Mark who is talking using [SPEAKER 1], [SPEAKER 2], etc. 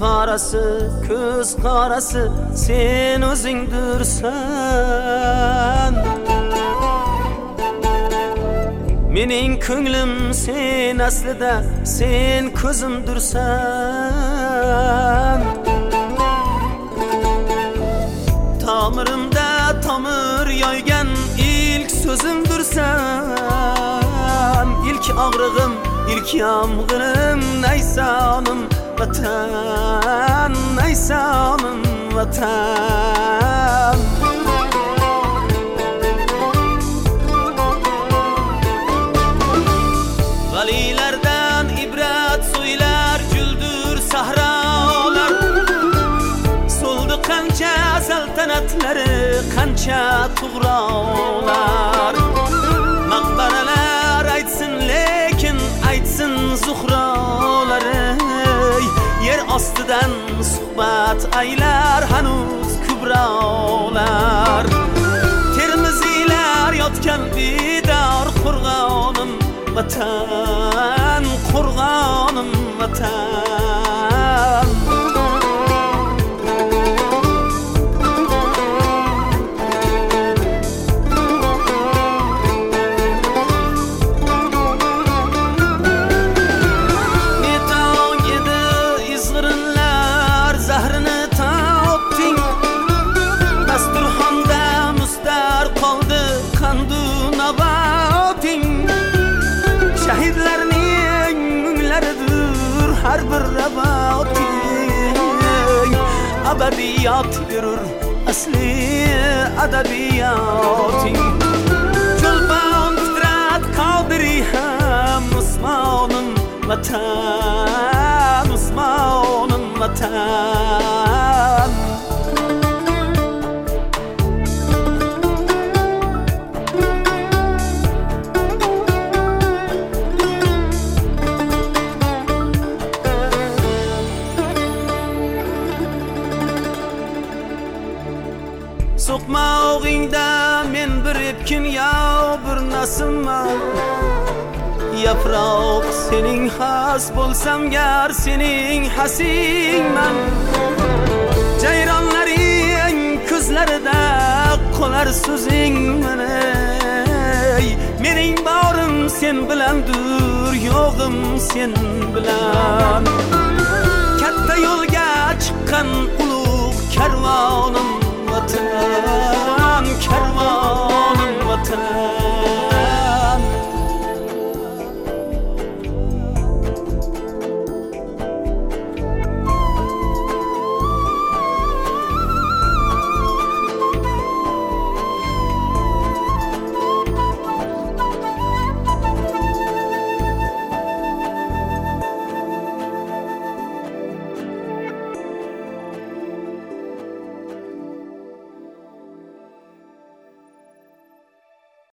[SPEAKER 1] qarası, ko'z qarası sen o'zingdirsan. Mening ko'nglim sen aslida sen ko'zimdirsan. Tamirimda tamir yoygan ilk so'zimdirsan. İlk ağrığım, ilk yağmurım, neysanım vatan, neysanım vatan. Valilerden ibret söyler güldür sahralar. Soldu kança saltanatları, kança tuğralar. Makbaralar aytsın lekin aytsın zuhraları. Yer astidan suhbat aylar hanuz kübralar. Termiziler yotgan didar qurg'onim vatan, qurg'onim vatan. Her bir rabatin abadiyat yürür asli adabiyatin. Çolpan fitrat kadri ham Osman'ın vatan, Osman'ın vatan. Sokma oğingda men bir epkin ya bir nasımma. Yaproq sening has bo'lsam gar sening hasingman. Jayronlaring ko'zlarida qolar so'zing meney. Mening borim sen bilandir, yo'g'im sen bilan. Katta yo'lga chiqqan